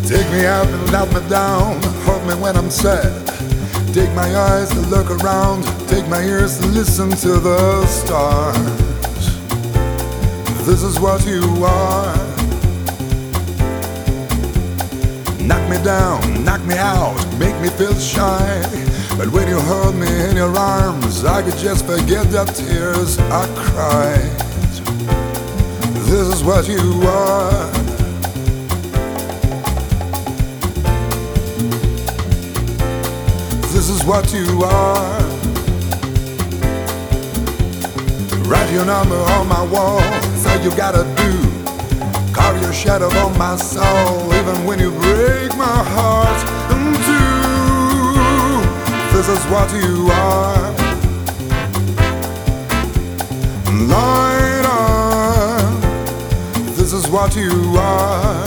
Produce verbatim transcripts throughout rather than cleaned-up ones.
Take me up and let me down, hold me when I'm sad. Take my eyes to look around, take my ears to listen to the stars. This is what you are. Knock me down, knock me out, make me feel shy. But when you hold me in your arms, I could just forget the tears I cried. This is what you are. This is what you are. Write your number on my wall, say you gotta do. Carve your shadow on my soul, even when you break my heart in two. This is what you are. Light on. This is what you are.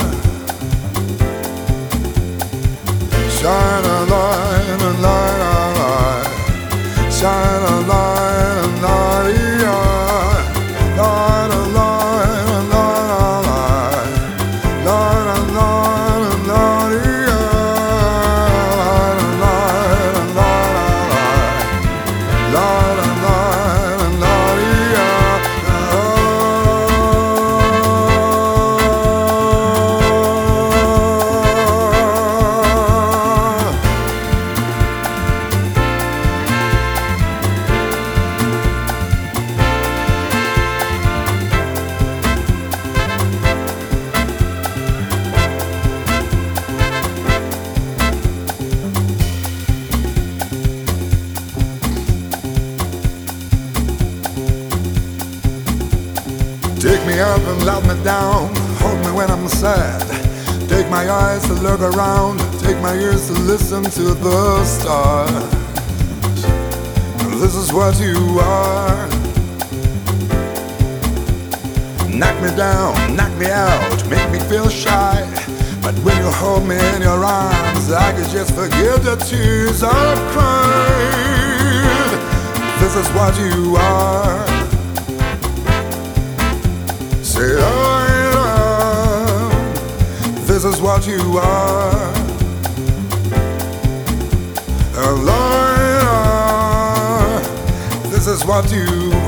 Shine a light, a light, a light. Shine a light, a light, yeah. Light a light, a light, a light. Light a light, a light, yeah. Light a light, a light, a light. Light a light, a light, yeah. Take me up and let me down, hold me when I'm sad. Take my eyes to look around, take my ears to listen to the stars. This is what you are. Knock me down, knock me out, make me feel shy. But when you hold me in your arms, I could just forget the tears I've cried. This is what you are. Say I love. This is what you are. A liar. This is what you